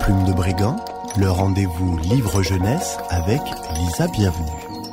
Plume de Brigand, le rendez-vous livre jeunesse avec Lisa Bienvenue.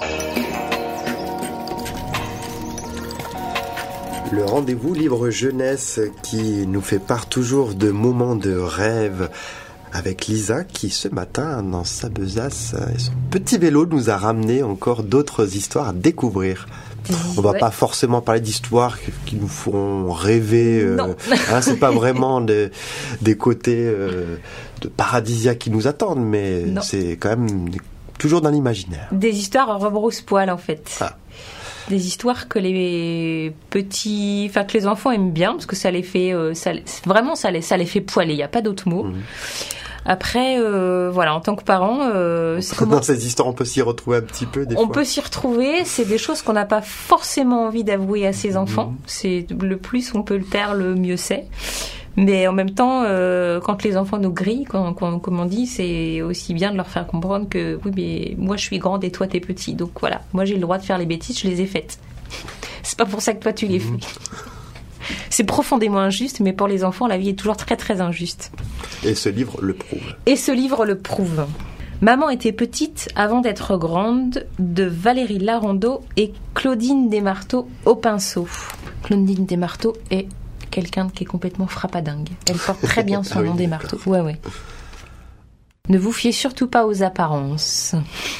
Le rendez-vous livre jeunesse qui nous fait part toujours de moments de rêve avec Lisa qui ce matin dans sa besace et son petit vélo nous a ramené encore d'autres histoires à découvrir. On va pas forcément parler d'histoires qui nous feront rêver. C'est pas vraiment des côtés de paradisiaques qui nous attendent, mais c'est quand même toujours dans l'imaginaire. Des histoires à rebrousse-poil en fait. Ah. Des histoires que les enfants aiment bien parce que ça les fait, ça les fait poiler. Il n'y a pas d'autre mot. Après, en tant que parent, dans ces histoires, on peut s'y retrouver un petit peu. On peut s'y retrouver. C'est des choses qu'on n'a pas forcément envie d'avouer à ses enfants. C'est le plus on peut le taire, le mieux c'est. Mais en même temps, quand les enfants nous grillent, comme on dit, c'est aussi bien de leur faire comprendre que oui, mais moi je suis grande et toi t'es petit. Donc voilà, moi j'ai le droit de faire les bêtises, je les ai faites. C'est pas pour ça que toi tu les fais. C'est profondément injuste, mais pour les enfants, la vie est toujours très très injuste. Et ce livre le prouve. Maman était petite avant d'être grande, de Valérie Larondeau et Claudine Desmarteaux au pinceau. Claudine Desmarteaux est quelqu'un qui est complètement frappadingue. Elle porte très bien son nom Desmarteaux. Ouais. Ne vous fiez surtout pas aux apparences.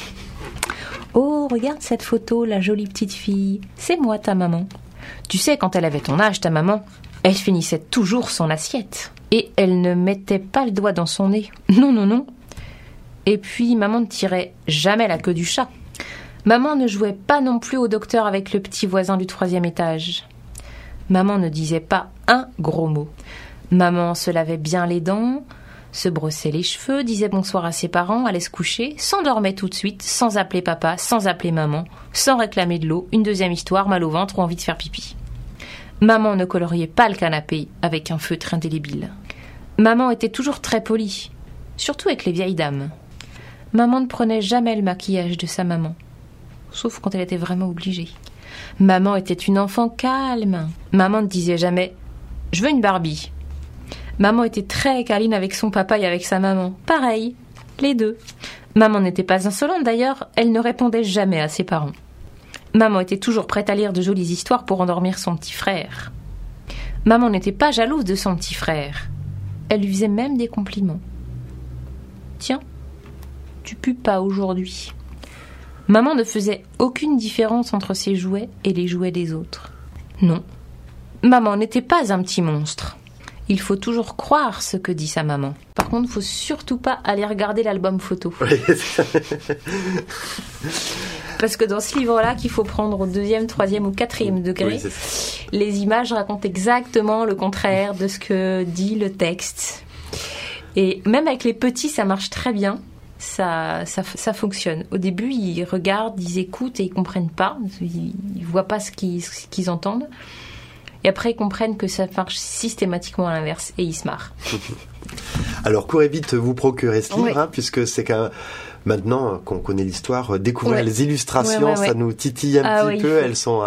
Oh, regarde cette photo, la jolie petite fille. C'est moi, ta maman. Tu sais, quand elle avait ton âge, ta maman, elle finissait toujours son assiette. Et elle ne mettait pas le doigt dans son nez. Non. Et puis, maman ne tirait jamais la queue du chat. Maman ne jouait pas non plus au docteur avec le petit voisin du 3e étage. Maman ne disait pas un gros mot. Maman se lavait bien les dents, se brossait les cheveux, disait bonsoir à ses parents, allait se coucher, s'endormait tout de suite, sans appeler papa, sans appeler maman, sans réclamer de l'eau, une deuxième histoire, mal au ventre ou envie de faire pipi. Maman ne coloriait pas le canapé avec un feutre indélébile. Maman était toujours très polie, surtout avec les vieilles dames. Maman ne prenait jamais le maquillage de sa maman, sauf quand elle était vraiment obligée. Maman était une enfant calme. Maman ne disait jamais « Je veux une Barbie ». Maman était très câline avec son papa et avec sa maman. Pareil, les deux. Maman n'était pas insolente d'ailleurs, elle ne répondait jamais à ses parents. Maman était toujours prête à lire de jolies histoires pour endormir son petit frère. Maman n'était pas jalouse de son petit frère. Elle lui faisait même des compliments. Tiens, tu pues pas aujourd'hui. Maman ne faisait aucune différence entre ses jouets et les jouets des autres. Non, maman n'était pas un petit monstre. Il faut toujours croire ce que dit sa maman. Par contre, il ne faut surtout pas aller regarder l'album photo. Parce que dans ce livre-là, qu'il faut prendre au 2e, 3e ou 4e degré, les images racontent exactement le contraire de ce que dit le texte. Et même avec les petits, ça marche très bien. Ça fonctionne. Au début, ils regardent, ils écoutent et ils comprennent pas. Ils voient pas ce qu'ils entendent. Et après, ils comprennent que ça marche systématiquement à l'inverse et ils se marrent. Alors, courez vite vous procurer ce livre, puisque c'est maintenant qu'on connaît l'histoire, découvrir les illustrations, ça nous titille un petit peu. Elles sont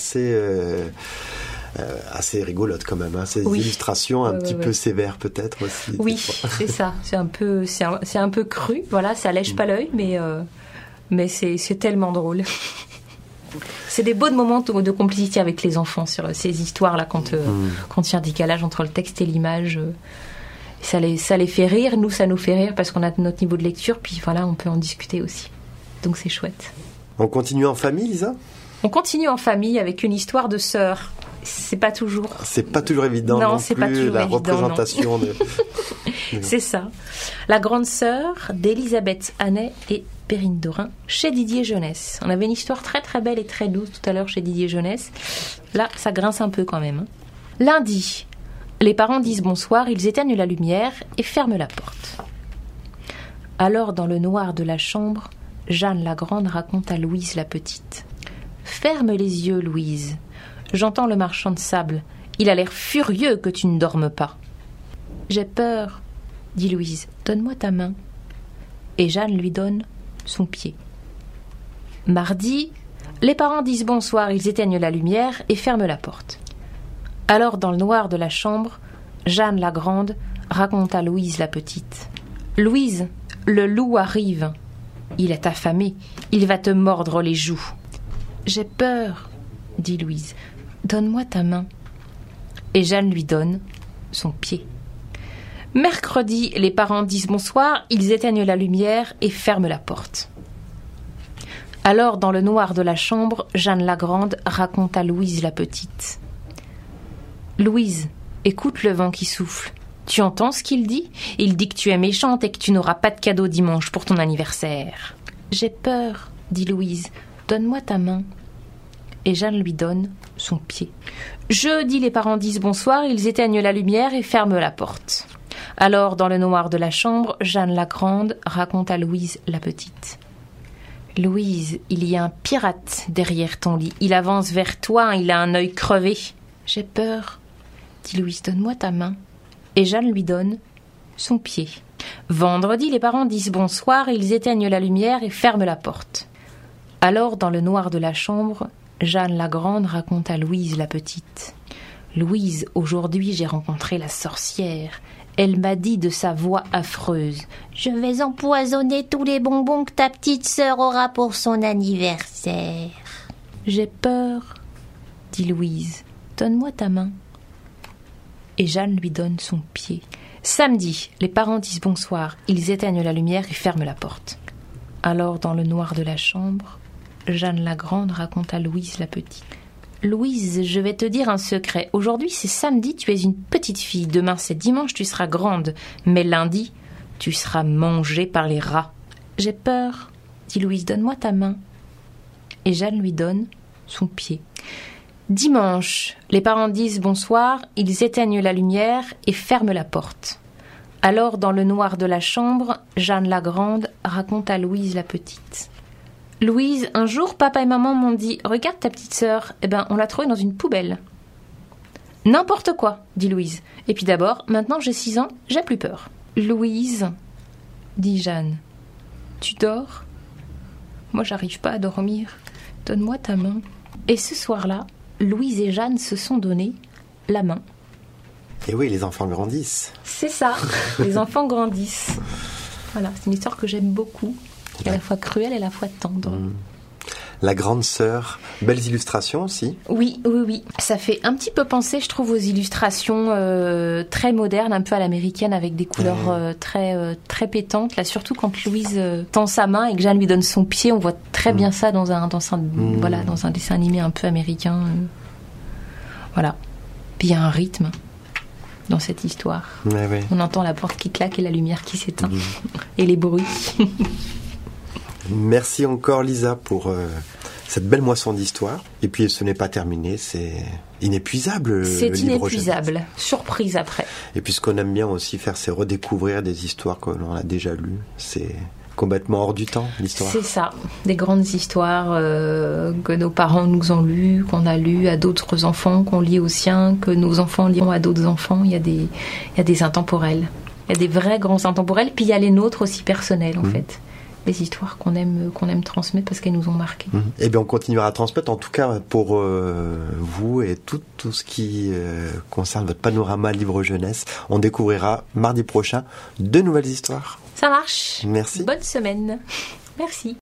assez rigolotes quand même. Ces illustrations un petit peu sévères peut-être aussi. Oui, c'est ça. C'est un peu cru. Voilà, ça lèche pas l'œil, mais c'est tellement drôle. C'est des beaux moments de complicité avec les enfants sur ces histoires-là quand il y a un décalage entre le texte et l'image. Ça les fait rire, nous ça nous fait rire parce qu'on a notre niveau de lecture, puis voilà, on peut en discuter aussi. Donc c'est chouette. On continue en famille, Lisa ? On continue en famille avec une histoire de sœurs. C'est pas toujours évident non c'est plus pas toujours la évident, représentation de... C'est ça. La grande sœur d'Elisabeth Hannet et Perrine Dorin chez Didier Jeunesse. On avait une histoire très très belle et très douce tout à l'heure chez Didier Jeunesse. Là, ça grince un peu quand même. Lundi, les parents disent bonsoir, ils éteignent la lumière et ferment la porte. Alors, dans le noir de la chambre, Jeanne la grande raconte à Louise la petite. Ferme les yeux, Louise. J'entends le marchand de sable. Il a l'air furieux que tu ne dormes pas. J'ai peur, dit Louise. Donne-moi ta main. Et Jeanne lui donne son pied. Mardi, les parents disent bonsoir, ils éteignent la lumière et ferment la porte. Alors, dans le noir de la chambre, Jeanne la grande raconte à Louise la petite. Louise, le loup arrive. Il est affamé, il va te mordre les joues. J'ai peur, dit Louise. Donne-moi ta main. Et Jeanne lui donne son pied. Mercredi, les parents disent bonsoir, ils éteignent la lumière et ferment la porte. Alors, dans le noir de la chambre, Jeanne la grande raconte à Louise la petite. Louise, écoute le vent qui souffle. Tu entends ce qu'il dit ? Il dit que tu es méchante et que tu n'auras pas de cadeau dimanche pour ton anniversaire. J'ai peur, dit Louise. Donne-moi ta main. Et Jeanne lui donne son pied. Jeudi, les parents disent bonsoir, ils éteignent la lumière et ferment la porte. Alors, dans le noir de la chambre, Jeanne la grande raconte à Louise la petite. Louise, il y a un pirate derrière ton lit. Il avance vers toi, il a un œil crevé. J'ai peur, dit Louise. Donne-moi ta main. Et Jeanne lui donne son pied. Vendredi, les parents disent bonsoir, ils éteignent la lumière et ferment la porte. Alors, dans le noir de la chambre, Jeanne la grande raconte à Louise la petite. Louise, aujourd'hui j'ai rencontré la sorcière. Elle m'a dit de sa voix affreuse. Je vais empoisonner tous les bonbons que ta petite sœur aura pour son anniversaire. J'ai peur, dit Louise. Donne-moi ta main. Et Jeanne lui donne son pied. Samedi, les parents disent bonsoir. Ils éteignent la lumière et ferment la porte. Alors, dans le noir de la chambre, Jeanne la grande raconte à Louise la petite. Louise, je vais te dire un secret. Aujourd'hui, c'est samedi, tu es une petite fille. Demain, c'est dimanche, tu seras grande. Mais lundi, tu seras mangée par les rats. J'ai peur, dit Louise. Donne-moi ta main. Et Jeanne lui donne son pied. Dimanche, les parents disent bonsoir, ils éteignent la lumière et ferment la porte. Alors, dans le noir de la chambre, Jeanne la grande raconte à Louise la petite. Louise, un jour, papa et maman m'ont dit « Regarde ta petite sœur, on l'a trouvée dans une poubelle. » N'importe quoi, dit Louise. Et puis d'abord, maintenant j'ai 6 ans, j'ai plus peur. Louise, dit Jeanne, tu dors ? Moi, j'arrive pas à dormir. Donne-moi ta main. Et ce soir-là, Louise et Jeanne se sont donné la main. Et oui, les enfants grandissent. C'est ça, les enfants grandissent. Voilà, c'est une histoire que j'aime beaucoup. À la fois cruelle et à la fois tendre. La grande sœur, belles illustrations aussi. Oui. Ça fait un petit peu penser, je trouve, aux illustrations très modernes, un peu à l'américaine, avec des couleurs très pétantes. Là, surtout quand Louise tend sa main et que Jeanne lui donne son pied, on voit très bien ça dans un dessin animé un peu américain. Voilà. Puis il y a un rythme dans cette histoire. Ouais. On entend la porte qui claque et la lumière qui s'éteint. Et les bruits. Merci encore Lisa pour cette belle moisson d'histoire. Et puis ce n'est pas terminé, c'est inépuisable. C'est le livre inépuisable. jeunesse. Surprise après. Et puis ce qu'on aime bien aussi faire, c'est redécouvrir des histoires que l'on a déjà lues. C'est complètement hors du temps, l'histoire. C'est ça, des grandes histoires que nos parents nous ont lues, qu'on a lues à d'autres enfants, qu'on lit aux siens, que nos enfants liront à d'autres enfants. Il y a des intemporels. Il y a des vrais grands intemporels, puis il y a les nôtres aussi personnels en fait. Les histoires qu'on aime transmettre parce qu'elles nous ont marqués. Eh bien, on continuera à transmettre, en tout cas pour vous et tout ce qui concerne votre panorama livre jeunesse. On découvrira mardi prochain 2 nouvelles histoires. Ça marche. Merci. Bonne semaine. Merci.